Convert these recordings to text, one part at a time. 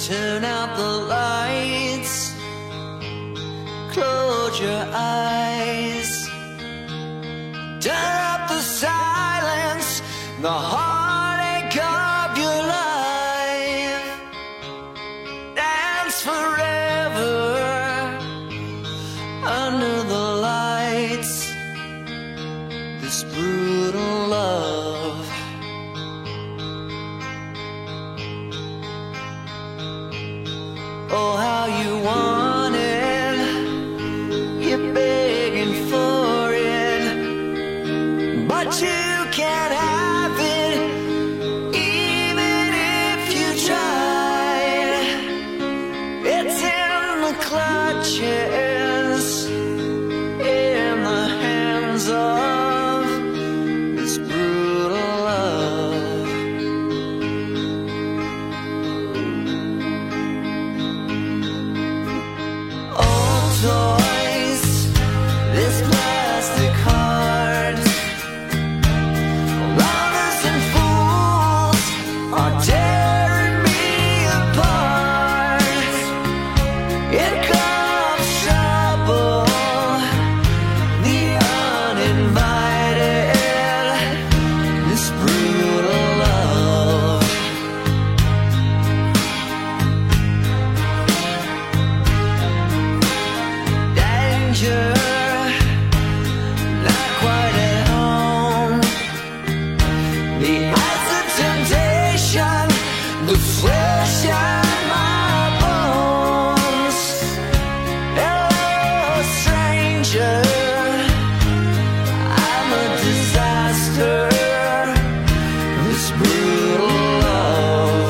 Turn out the lights, close your eyes, turn up the silence, the heartache of your life. Dance forever under the lights, this brutal love. Oh, how you want it, you're begging for it, but you can't have it, even if you tried. It's in the clutches, in the hands of this brutal love. Toys, this plastic heart, lovers and fools are tearing me apart. It comes trouble, the uninvited, this brutal love. Not quite at home. The eyes of temptation, the flesh and my bones. Hello, stranger, I'm a disaster. This brutal love.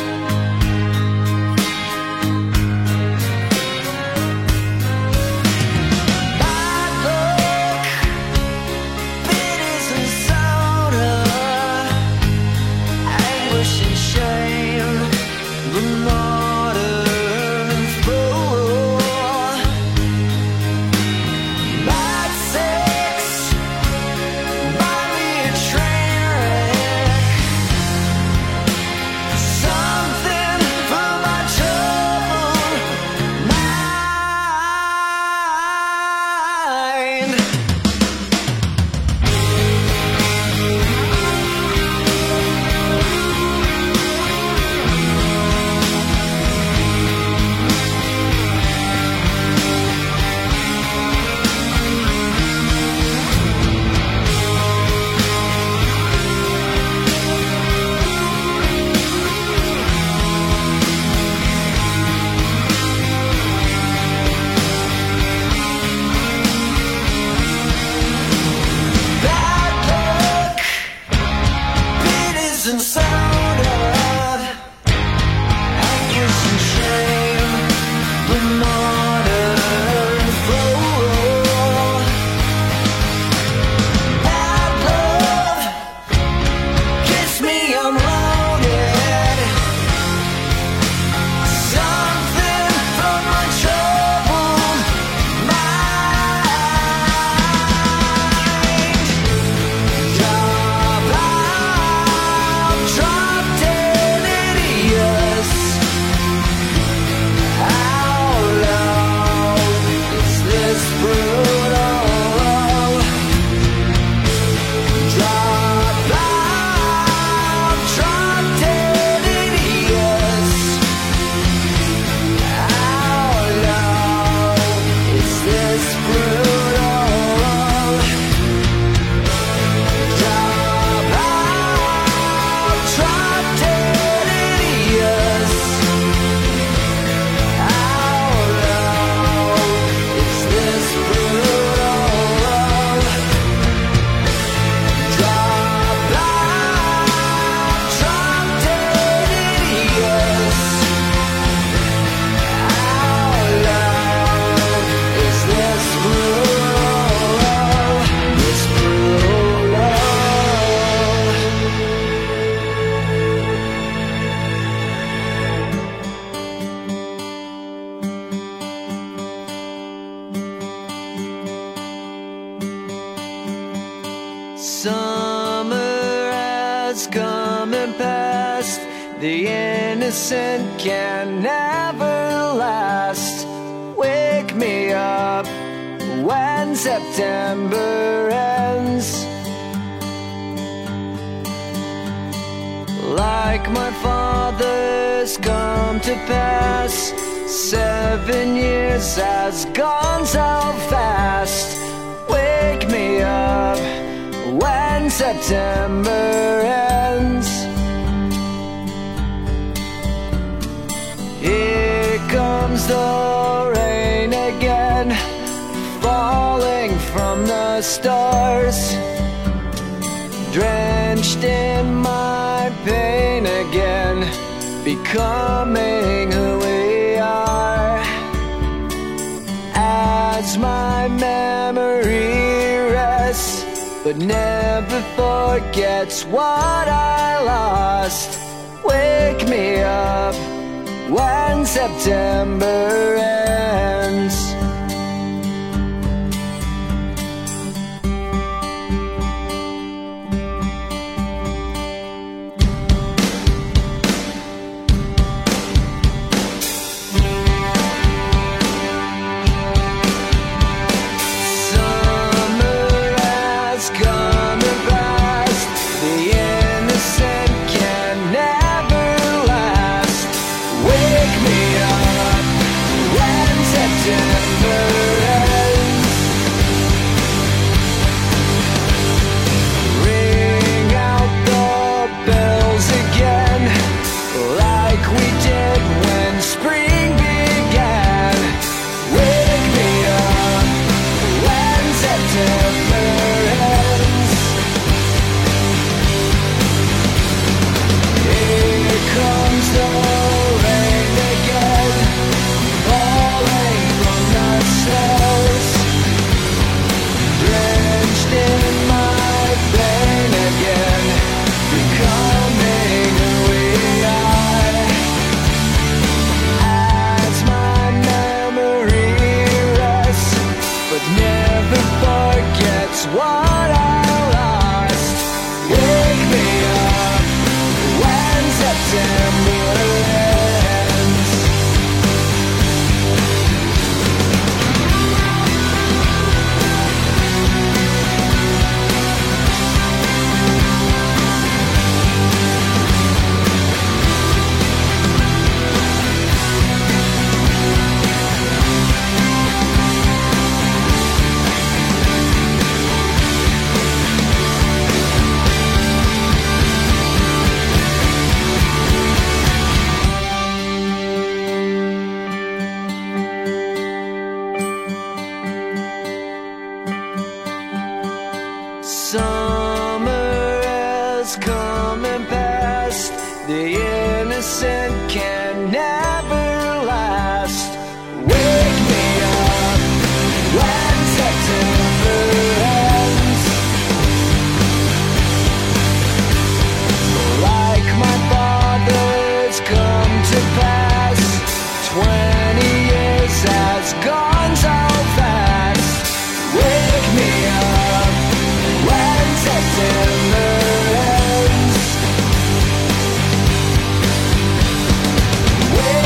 And soda, anguish and shame, the modern fool. Bad love, kiss me, I'm loaded. Something from my troubled mind. Drop dead idiots. How long is this brutal? Drop dead idiots. How long is this brutal? Drop dead idiots. How long is this brutal? Drop dead idiots. How long is this brutal? This brutal love. Summer has come and passed, The innocent can never last. Wake me up when September ends. Like my father's come to pass, 7 years has gone so fast. Wake me up when September ends. Here comes the rain again, falling from the stars, drenched in my pain again, becoming who we are. As my memory rests, but never forgets what I lost. Wake me up when September ends. Summer has come and passed. The innocent can never last. Wake me up when September ends. Like my father's come to pass, 20 years has gone so fast. Wake me up when September ends. Wake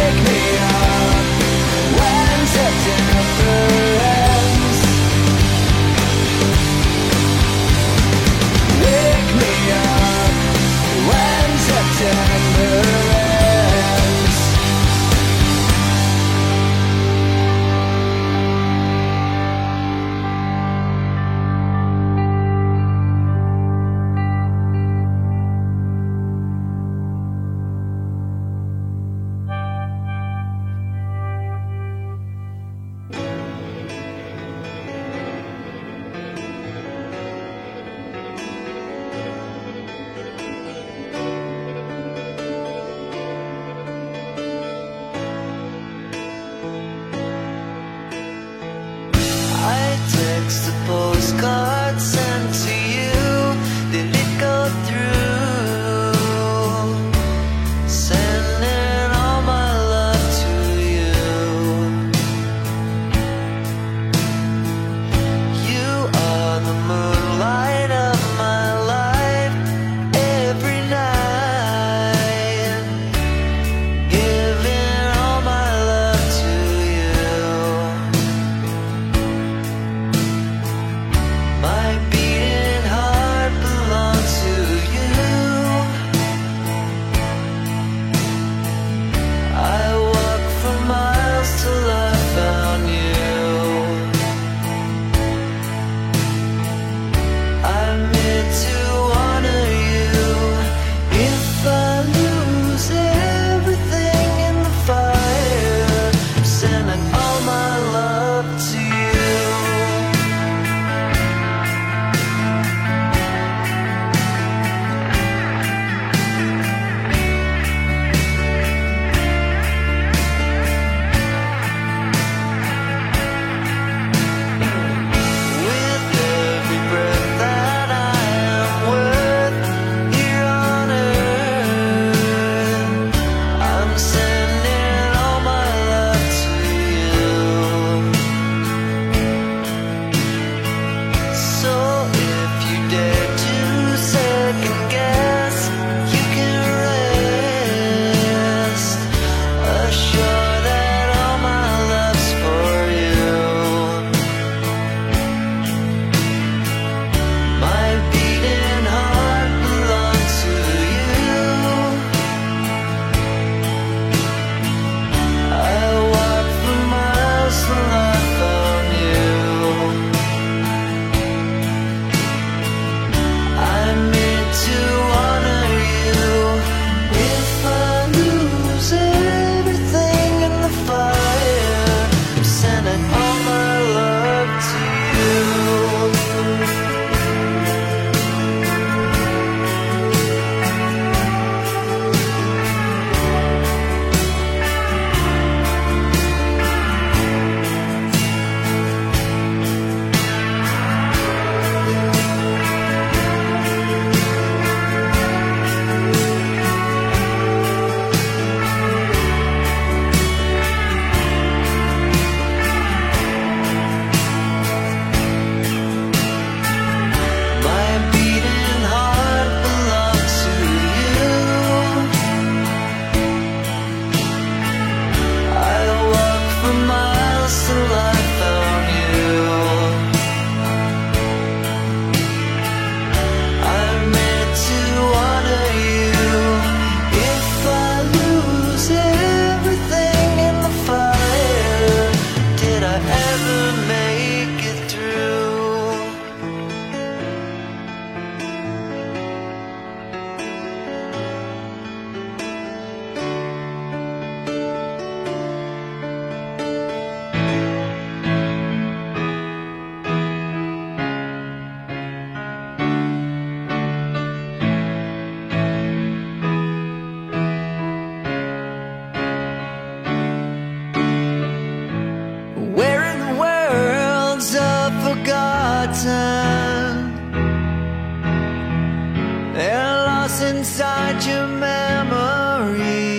lost inside your memory.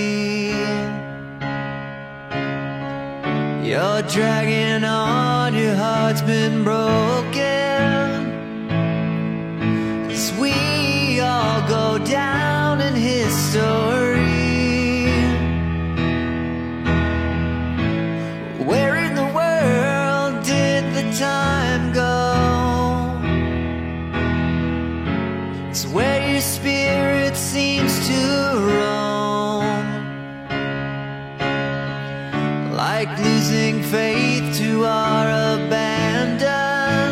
You're dragging on, your heart's been broken. 'Cause we all go down in history. Where in the world did the time go? It's where your spirit seems to roam, like losing faith to our abandon,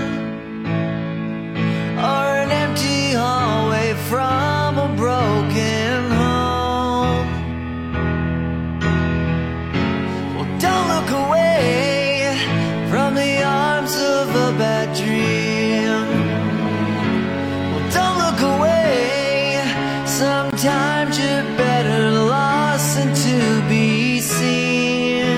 or an empty hallway from a broken home. Well, don't look away from the arms of a bad dream. Well, don't look away. Sometimes you're better lost than to be seen.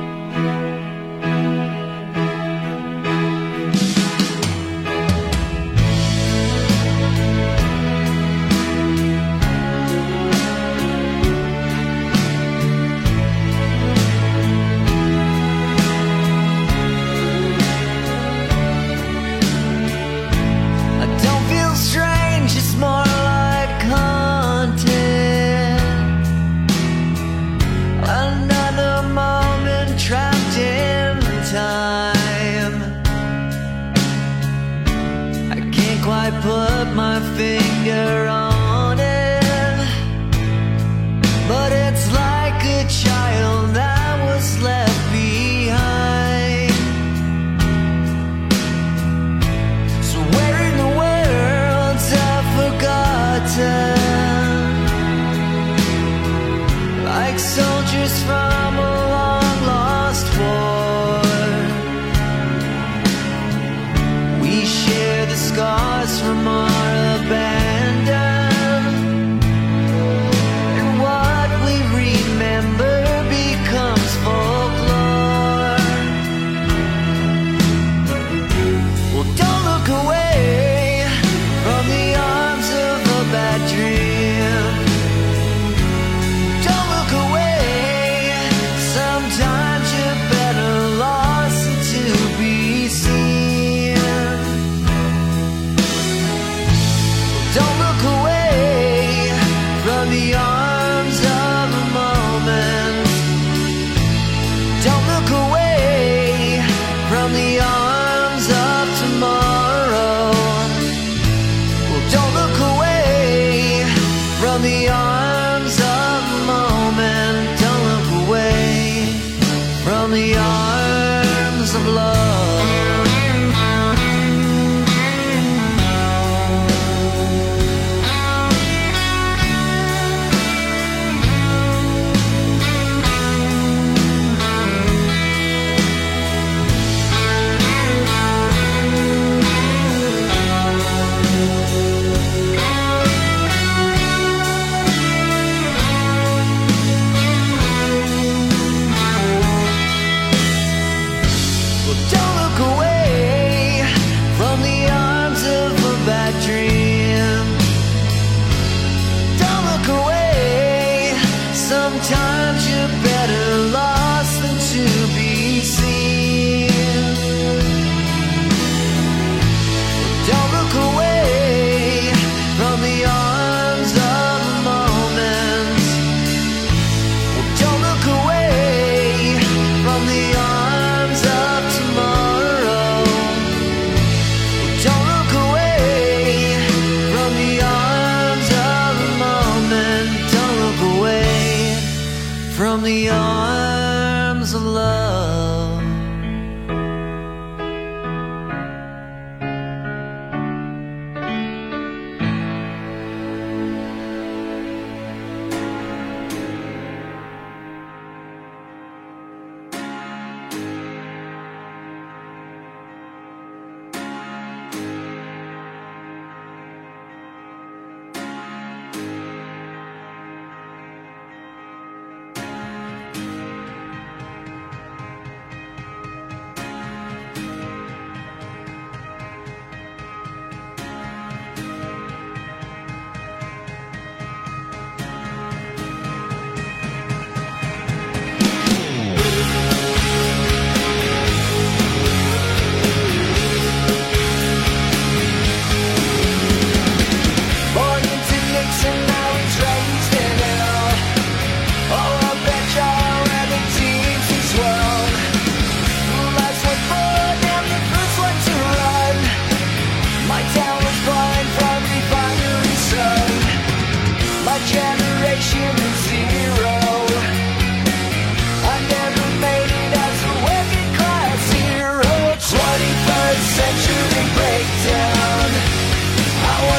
I don't feel strange, it's more like haunted. Another moment trapped in time. I can't quite put my finger on it, but it's like a child that was left behind. So where in the world's I've forgotten? Like soldiers from a long lost war, we share the scars from our abandon, and what we remember becomes folklore. Well, don't look away from the arms of a bad dream. Don't look away. Sometimes you're better lost than to be seen. Don't look away from the arms of a moment. Don't look away from the arms of tomorrow. Well, don't look away from the arms of a moment. Don't look away from the arms of love.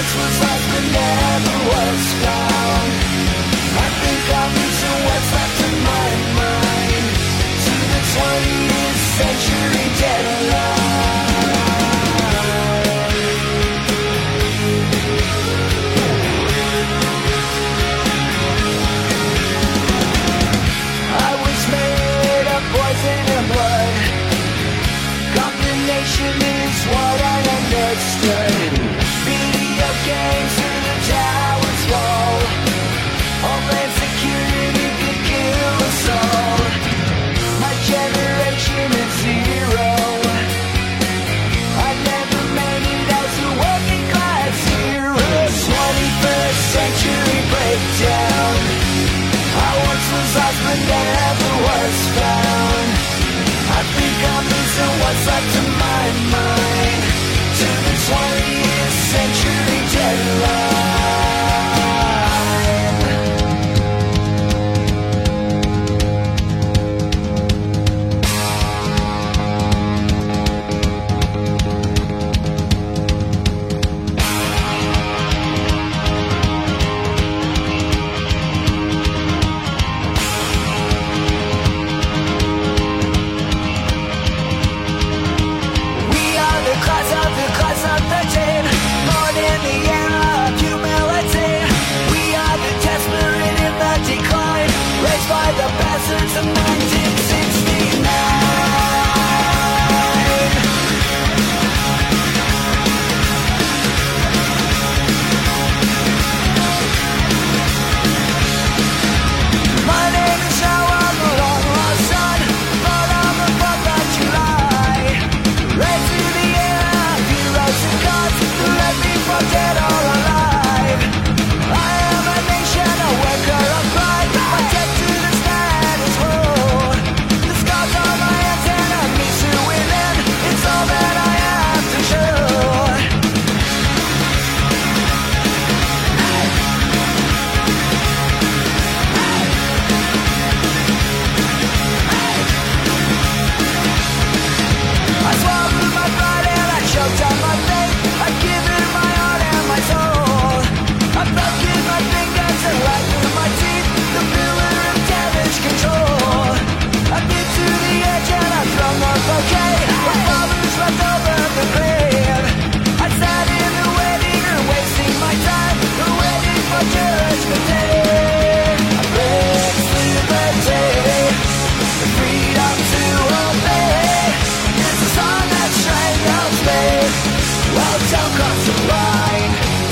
once was lost but never was found. I think I'm losing what's left of my mind to the 20th century deadline. I was made of poison and blood. Combination is what I understood. Video games through the towers fall. Homeland security could kill us all. My generation is zero. I never made it as a working class hero. 21st century breakdown. I once was lost but never was found. I think I'm losing what's left of my mind to the 20th century deadline. Of 1969. My name is now I'm a long lost son, but I'm a 4th of July. Raised through the air, heroes and gods who let me from dead or alive. I am a nation, a worker of pride. My debt to the status quo. The scars on my hands and a piece to within. It's all that I have to show. I swallowed my pride and I choked on my faith. I've given my heart and my soul. I've broken my fingers and right through my teeth. The pillar of damage control. I've been to the edge and I've thrown my bouquet. My father's left over the grave. I sat in the waiting room wasting my time, waiting for judgment day. I break liberty, the freedom to obey. It's a song that strangles me. Well, don't cross the line.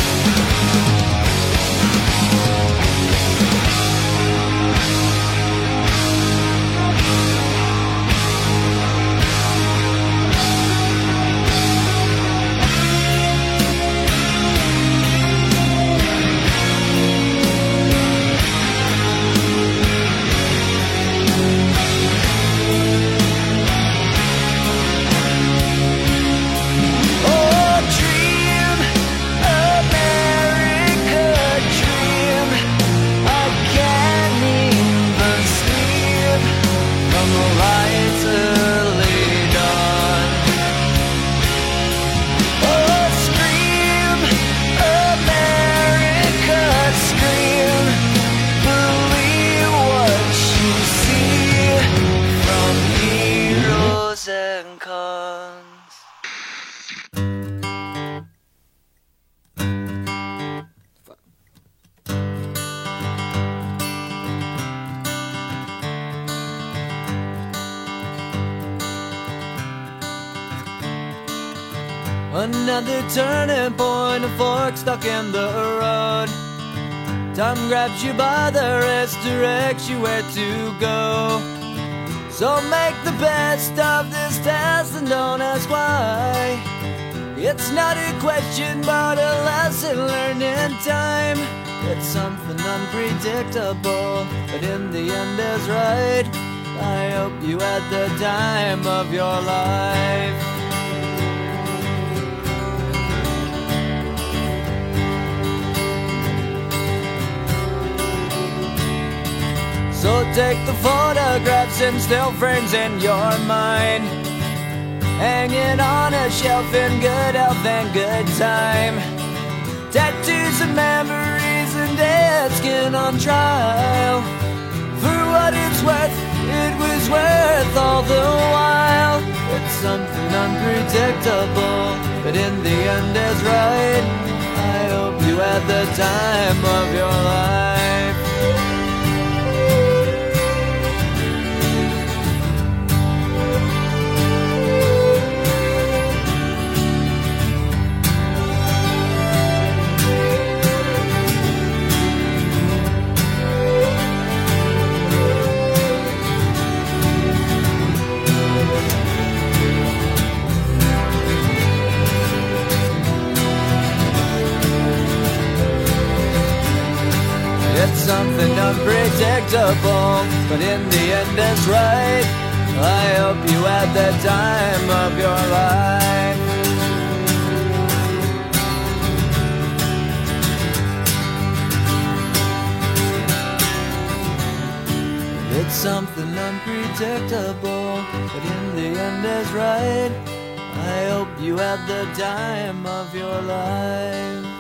Oh, dream, America, dream. I can't even sleep from the lights early dawn. Oh, scream, America, scream. Believe what you see from heroes and cons. Another turning point, a fork stuck in the road. Time grabs you by the wrist, directs you where to go. So make the best of this test and don't ask why. It's not a question but a lesson learned in time. It's something unpredictable, but in the end is right. I hope you had the time of your life. So take the photographs and still frames in your mind, hanging on a shelf in good health and good time. 10 memories and dead skin on trial. For what it's worth, it was worth all the while. It's something unpredictable, but in the end is right. I hope you had the time of your life. It's something unpredictable, but in the end it's right. I hope you had the time of your life. It's something unpredictable, but in the end is right. I hope you had the time of your life.